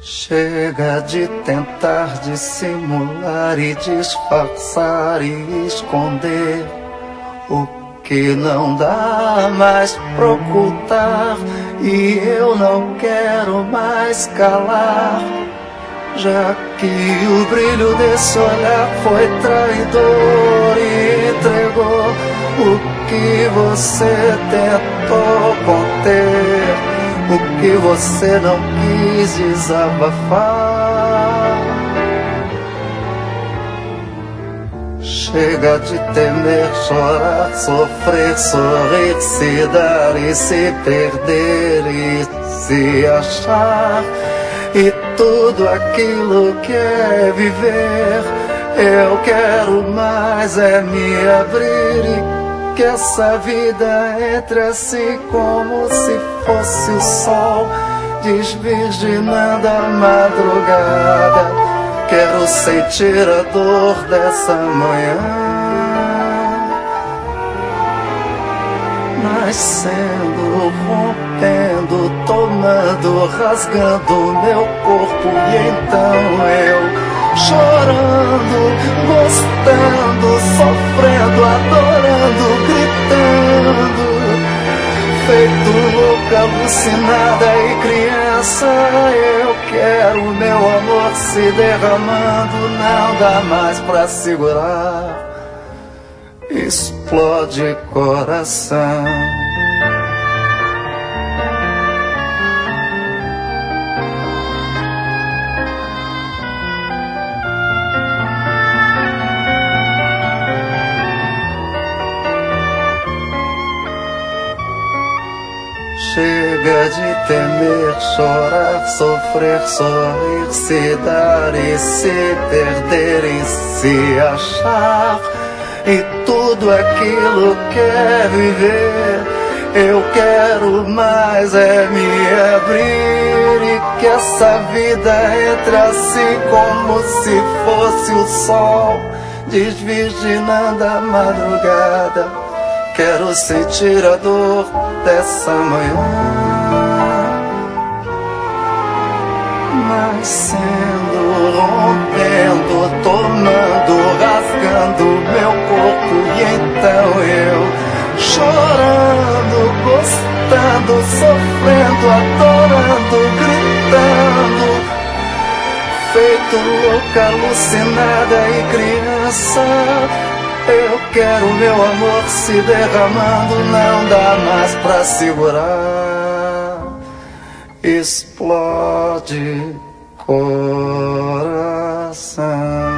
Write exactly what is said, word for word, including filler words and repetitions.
Chega de tentar dissimular e disfarçar e esconder o que não dá mais pra ocultar, e eu não quero mais calar, já que o brilho desse olhar foi traidor e entregou o que você tentou conter, o que você não quis desabafar. Chega de temer, chorar, sofrer, sorrir, se dar e se perder e se achar, e tudo aquilo que é viver. Eu quero mais é me abrir e que essa vida entre assim como se fosse o sol, desvirginando a madrugada. Quero sentir a dor dessa manhã, nascendo, rompendo, tomando, rasgando meu corpo, e então eu chorando, gostando, sofrendo, adorando, gritando, feito louca, alucinada e criança. Eu quero meu amor se derramando, não dá mais pra segurar, explode coração. Chega de temer, chorar, sofrer, sorrir, se dar e se perder e se achar, e tudo aquilo que é viver. Eu quero mais é me abrir e que essa vida entre assim como se fosse o sol, desvirginando a madrugada. Quero sentir a dor dessa manhã, nascendo, rompendo, tomando, rasgando meu corpo, e então eu chorando, gostando, sofrendo, adorando, gritando, feito louca, alucinada e criança. Eu quero meu amor se derramando, não dá mais pra segurar, explode coração.